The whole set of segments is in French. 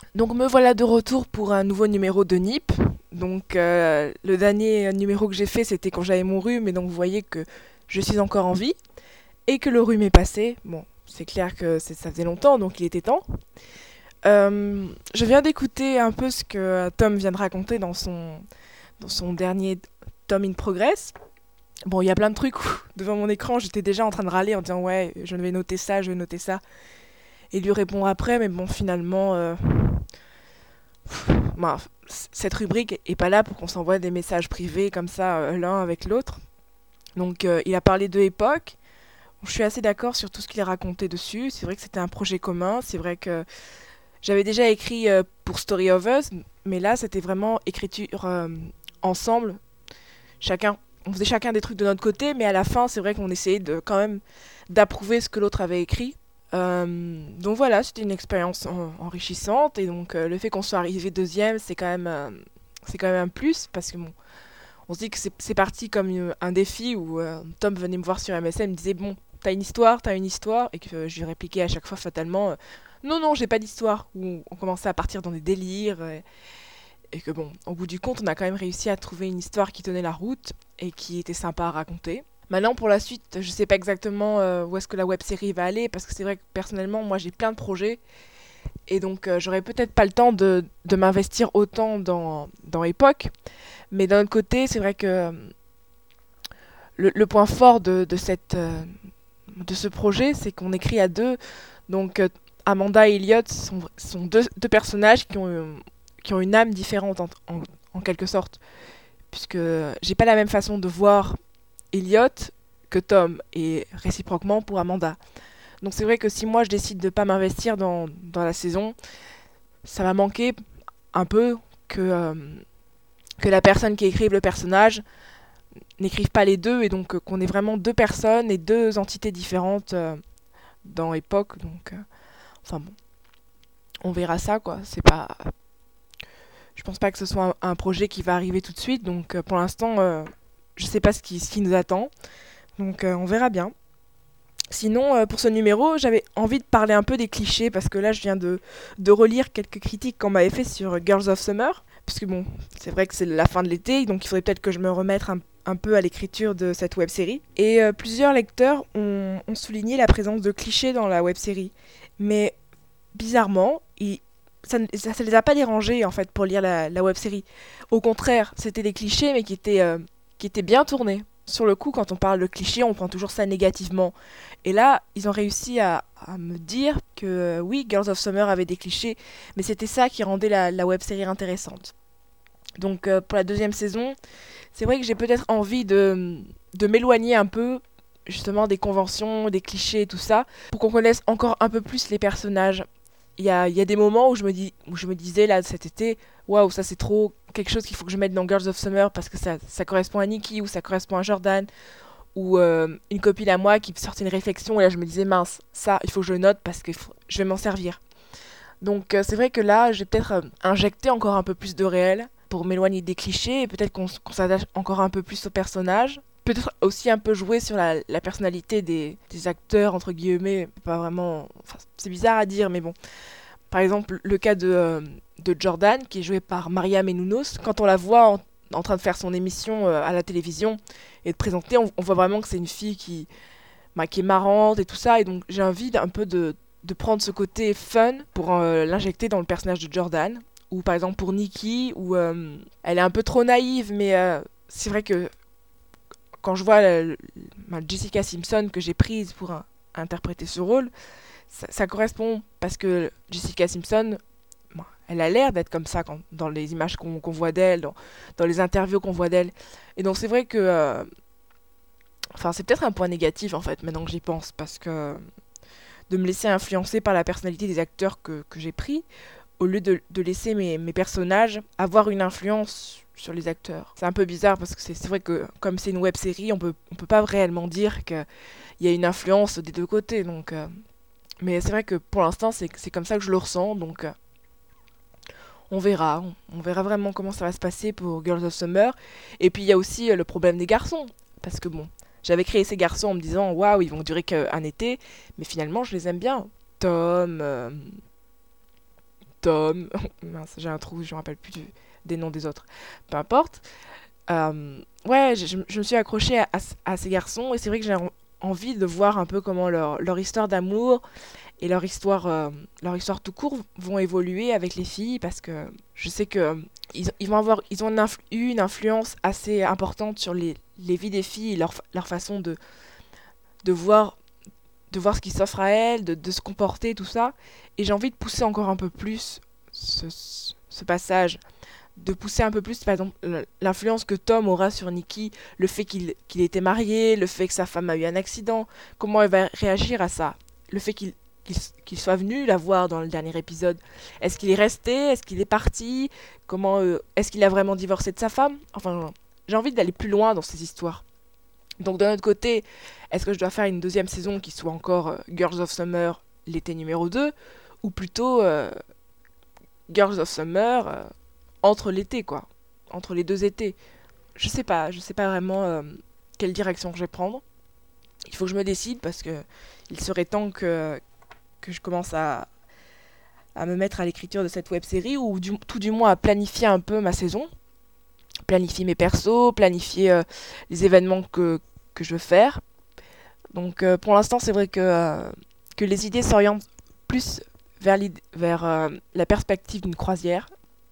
Donc me voilà de retour pour un nouveau numéro de NIP. Donc le dernier numéro que j'ai fait c'était quand j'avais mon rhume et donc vous voyez que je suis encore en vie et que le rhume est passé. Bon, c'est clair que ça faisait longtemps donc il était temps. Je viens d'écouter un peu ce que Tom vient de raconter dans son dernier Tom in Progress. Bon, il y a plein de trucs où, devant mon écran, j'étais déjà en train de râler en disant ouais, je vais noter ça, je vais noter ça. Et lui répondre après, mais bon, finalement, bah, cette rubrique est pas là pour qu'on s'envoie des messages privés comme ça, l'un avec l'autre. Donc, il a parlé de époque. Je suis assez d'accord sur tout ce qu'il a raconté dessus. C'est vrai que c'était un projet commun. C'est vrai que j'avais déjà écrit pour Story of Us, mais là, c'était vraiment écriture ensemble. Chacun, on faisait chacun des trucs de notre côté, mais à la fin, c'est vrai qu'on essayait de quand même d'approuver ce que l'autre avait écrit. Donc voilà, c'était une expérience enrichissante et donc le fait qu'on soit arrivé deuxième, c'est quand même un plus parce que bon, on se dit que c'est parti comme un défi où Tom venait me voir sur MSN, me disait bon, t'as une histoire et que je lui répliquais à chaque fois fatalement non non, j'ai pas d'histoire. Ou on commençait à partir dans des délires et que bon, au bout du compte, on a quand même réussi à trouver une histoire qui tenait la route et qui était sympa à raconter. Maintenant, pour la suite, je sais pas exactement où est-ce que la web série va aller, parce que c'est vrai que personnellement, moi j'ai plein de projets, et donc j'aurais peut-être pas le temps de m'investir autant dans Epoch, mais d'un autre côté, c'est vrai que le point fort de ce projet, c'est qu'on écrit à deux, donc Amanda et Elliot sont deux personnages qui ont une âme différente en quelque sorte, puisque j'ai pas la même façon de voir Elliot que Tom, et réciproquement pour Amanda. Donc c'est vrai que si moi je décide de pas m'investir dans la saison, ça va manquer un peu que la personne qui écrive le personnage n'écrive pas les deux, et donc qu'on ait vraiment deux personnes et deux entités différentes dans Epoch. Donc, enfin bon, on verra ça quoi. C'est pas, je pense pas que ce soit un projet qui va arriver tout de suite, donc pour l'instant, je sais pas ce qui nous attend. Donc on verra bien. Sinon, pour ce numéro, j'avais envie de parler un peu des clichés parce que là, je viens de relire quelques critiques qu'on m'avait fait sur Girls of Summer. Puisque bon, c'est vrai que c'est la fin de l'été, donc il faudrait peut-être que je me remette un peu à l'écriture de cette web série. Et plusieurs lecteurs ont souligné la présence de clichés dans la web série. Mais bizarrement, ça les a pas dérangés en fait pour lire la web série. Au contraire, c'était des clichés mais qui étaient bien tournés. Sur le coup, quand on parle de clichés, on prend toujours ça négativement. Et là, ils ont réussi à me dire que oui, Girls of Summer avait des clichés, mais c'était ça qui rendait la web série intéressante. Donc pour la deuxième saison, c'est vrai que j'ai peut-être envie de m'éloigner un peu justement des conventions, des clichés et tout ça, pour qu'on connaisse encore un peu plus les personnages. Il y a des moments où je me disais là cet été, waouh, ça c'est trop quelque chose qu'il faut que je mette dans Girls of Summer parce que ça correspond à Nikki ou ça correspond à Jordan ou une copine à moi qui sortait une réflexion et là je me disais mince, ça il faut que je le note parce que je vais m'en servir. Donc c'est vrai que là j'ai peut-être injecté encore un peu plus de réel pour m'éloigner des clichés et peut-être qu'on s'attache encore un peu plus aux personnages. Peut-être aussi un peu jouer sur la personnalité des acteurs, entre guillemets, pas vraiment... Enfin, c'est bizarre à dire, mais bon. Par exemple, le cas de Jordan, qui est joué par Maria Menounos, quand on la voit en train de faire son émission à la télévision et de présenter, on voit vraiment que c'est une fille qui est marrante et tout ça, et donc j'ai envie un peu de prendre ce côté fun pour l'injecter dans le personnage de Jordan, ou par exemple pour Nikki, où elle est un peu trop naïve, mais c'est vrai que quand je vois Jessica Simpson que j'ai prise pour interpréter ce rôle, ça correspond parce que Jessica Simpson, bon, elle a l'air d'être comme ça dans les images qu'on voit d'elle, dans les interviews qu'on voit d'elle. Et donc c'est vrai que, enfin c'est peut-être un point négatif en fait maintenant que j'y pense parce que de me laisser influencer par la personnalité des acteurs que j'ai pris au lieu de laisser mes personnages avoir une influence sur les acteurs. C'est un peu bizarre parce que c'est vrai que comme c'est une web série, on peut pas réellement dire qu'il y a une influence des deux côtés. Donc, mais c'est vrai que pour l'instant, c'est comme ça que je le ressens. Donc on verra. On verra vraiment comment ça va se passer pour Girls of Summer. Et puis il y a aussi le problème des garçons. Parce que bon, j'avais créé ces garçons en me disant waouh, ils vont durer qu'un été. Mais finalement, je les aime bien. Tom, Tom, mince, j'ai un trou, je me rappelle plus des noms des autres, peu importe. Ouais, je me suis accrochée à ces garçons et c'est vrai que envie de voir un peu comment leur histoire d'amour et leur histoire tout court vont évoluer avec les filles parce que je sais que ils ont eu une influence assez importante sur les vies des filles et leur façon de voir, de voir ce qui s'offre à elles, de se comporter, tout ça. Et j'ai envie de pousser encore un peu plus ce passage, de pousser un peu plus, par exemple, l'influence que Tom aura sur Nicky, le fait qu'il était marié, le fait que sa femme a eu un accident, comment elle va réagir à ça, le fait qu'il soit venu la voir dans le dernier épisode. Est-ce qu'il est resté? Est-ce qu'il est parti? Comment est-ce qu'il a vraiment divorcé de sa femme? Enfin, j'ai envie d'aller plus loin dans ces histoires. Donc d'un autre côté, est-ce que je dois faire une deuxième saison qui soit encore Girls of Summer, l'été numéro 2, ou plutôt Girls of Summer entre l'été, quoi, entre les deux étés. Je sais pas vraiment quelle direction je vais prendre. Il faut que je me décide parce que il serait temps que je commence à me mettre à l'écriture de cette web série ou tout du moins à planifier un peu ma saison, planifier mes persos, planifier les événements que je veux faire. Donc pour l'instant, c'est vrai que les idées s'orientent plus vers la perspective d'une croisière.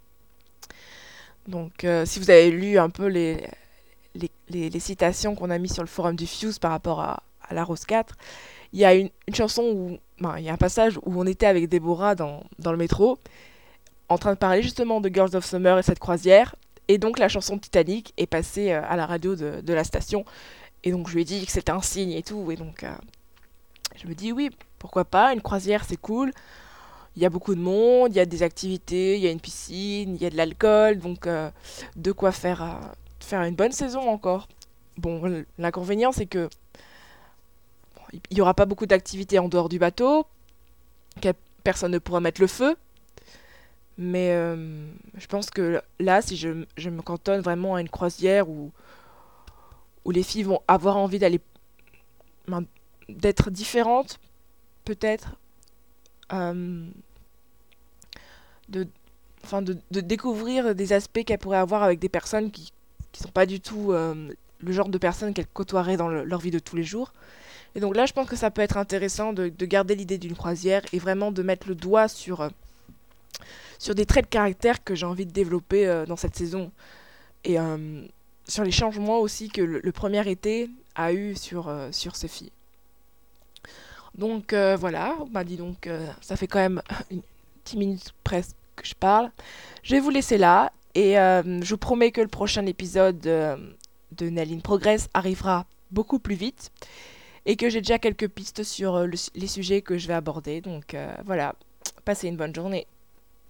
Donc si vous avez lu un peu les citations qu'on a mis sur le forum du Fuse par rapport à la Rose 4, il y a une chanson où, ben, il y a un passage où on était avec Déborah dans le métro, en train de parler justement de Girls of Summer et cette croisière, et donc la chanson de Titanic est passée à la radio de la station, et donc je lui ai dit que c'était un signe et tout, et donc je me dis oui, pourquoi pas, une croisière c'est cool, il y a beaucoup de monde, il y a des activités, il y a une piscine, il y a de l'alcool, donc de quoi faire une bonne saison encore. Bon, l'inconvénient c'est que il n'y aura pas beaucoup d'activités en dehors du bateau, que personne ne pourra mettre le feu, mais je pense que là, si je me cantonne vraiment à une croisière où les filles vont avoir envie ben, d'être différentes, peut-être, euh, de, de découvrir des aspects qu'elle pourrait avoir avec des personnes qui sont pas du tout le genre de personnes qu'elle côtoierait dans leur vie de tous les jours. Et donc là, je pense que ça peut être intéressant de garder l'idée d'une croisière et vraiment de mettre le doigt sur des traits de caractère que j'ai envie de développer dans cette saison. Et sur les changements aussi que le premier été a eu sur ces filles. Donc voilà, bah dis donc, ça fait quand même 10 minutes presque que je parle. Je vais vous laisser là et je vous promets que le prochain épisode de Nell in Progress arrivera beaucoup plus vite et que j'ai déjà quelques pistes sur les sujets que je vais aborder. Donc voilà, passez une bonne journée.